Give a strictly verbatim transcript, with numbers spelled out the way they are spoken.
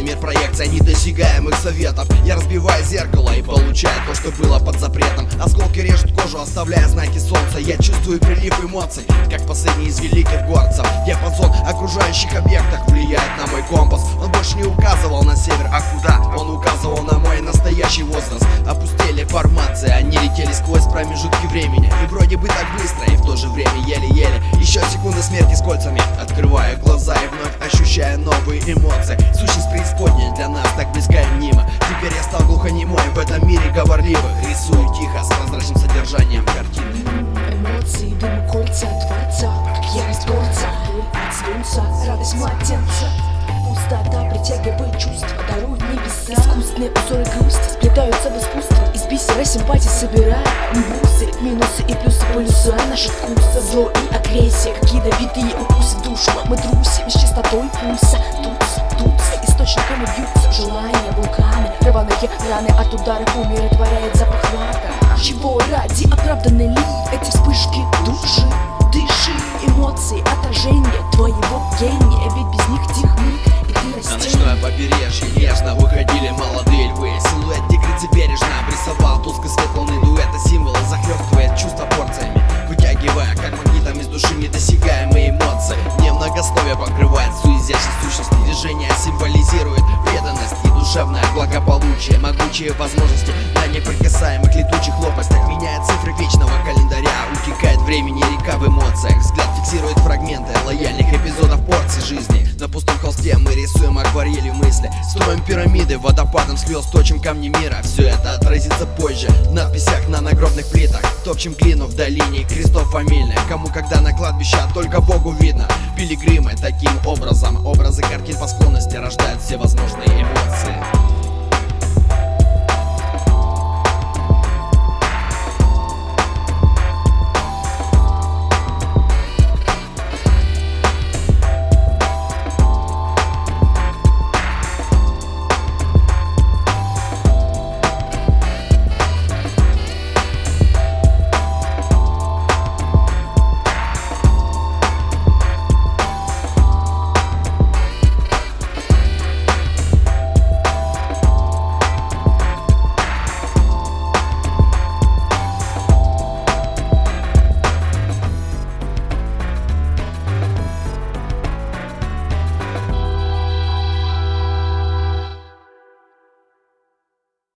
мир проекция недосягаемых советов. Я разбиваю зеркало и получаю то, что было под запретом. Осколки режут кожу, оставляя знаки солнца. Я чувствую прилив эмоций, как последний из великих горцев. Диапазон окружающих объектов влияет на мой компас. Он больше не указывал на север, а куда? Он указывал на мой настоящий возраст. Опустели формации, они летели сквозь промежутки времени. И вроде бы так быстро, и в то же время еле-еле. Еще секунды смерти с кольцами. Открываю глаза и вновь ощущаю новые эмоции. Сущность преисподняя для нас так близка и мнима. Теперь я стал глухонемой в этом мире говорливых. Рисую тихо с прозрачным содержанием картины. Эмоции, дым, кольца творца, как ярость горца, боль от солнца, радость младенца. Пустота притягивает чувства, дарует небеса. Искусственные узоры грусти сплетаются в искусство. Из бисера симпатии собираем бусы, минусы и плюсы, полюса наши вкусы. Зло и агрессия, как ядовитые укусы в душу. Мы трусим с чистотой пульса, туца, туца. Источниками бьются желания, вулканы. Рваные раны от ударов умиротворяет запах лада. Чего ради оправданы ли эти вспышки души? Дыши, эмоции, отражение твоего гения. Ведь без них тих миг, и ты растешь. На ночное побережье нежно выходили молодые львы. Силуэт тигрицы бережно обрисовал тусклый свет луны. Дуэта символы захлестывает чувства порциями, вытягивая как магнитом из души недосягаемые эмоции. Не многословие покрывает всю изящность сущности. Движение символизирует преданность и душевное благополучие. Могучие возможности на неприкасаемых летучих лопастях. Меняет цифры вечного календаря. Утекает времени река в эмоциях. Взгляд фиксирует фрагменты лояльных эпизодов порций жизни. На пустом холсте мы рисуем акварелью мысли. Строим пирамиды водопадом слез, точим камни мира. Все это отразится позже в надписях на нагробных плитах. Топчем глину в долине крестов фамильных. Кому когда на кладбище, а только Богу видно. Пилигримы таким образом. Образы картин по склонности рождают все возможные эмоции.